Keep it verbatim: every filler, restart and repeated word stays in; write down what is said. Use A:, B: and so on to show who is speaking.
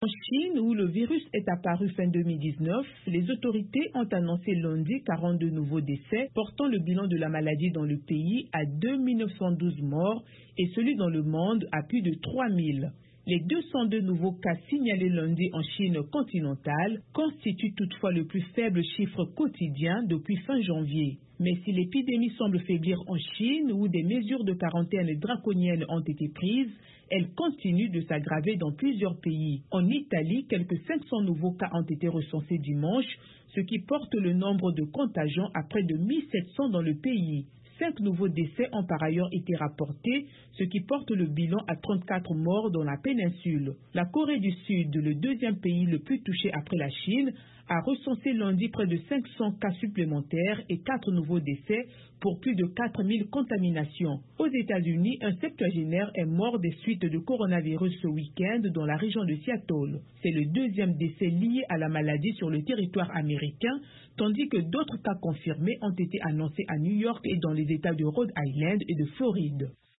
A: En Chine, où le virus est apparu fin deux mille dix-neuf, les autorités ont annoncé lundi quarante-deux nouveaux décès, portant le bilan de la maladie dans le pays à deux mille neuf cent douze morts et celui dans le monde à plus de trois mille. Les deux cent deux nouveaux cas signalés lundi en Chine continentale constituent toutefois le plus faible chiffre quotidien depuis fin janvier. Mais si l'épidémie semble faiblir en Chine, où des mesures de quarantaine draconiennes ont été prises, elle continue de s'aggraver dans plusieurs pays. En Italie, quelques cinq cents nouveaux cas ont été recensés dimanche, ce qui porte le nombre de contagions à près de mille sept cents dans le pays. Cinq nouveaux décès ont par ailleurs été rapportés, ce qui porte le bilan à trente-quatre morts dans la péninsule. La Corée du Sud, le deuxième pays le plus touché après la Chine, a recensé lundi près de cinq cents cas supplémentaires et quatre nouveaux décès pour plus de quatre mille contaminations. Aux États-Unis, un septuagénaire est mort des suites de coronavirus ce week-end dans la région de Seattle. C'est le deuxième décès lié à la maladie sur le territoire américain, tandis que d'autres cas confirmés ont été annoncés à New York et dans les États de Rhode Island et de Floride.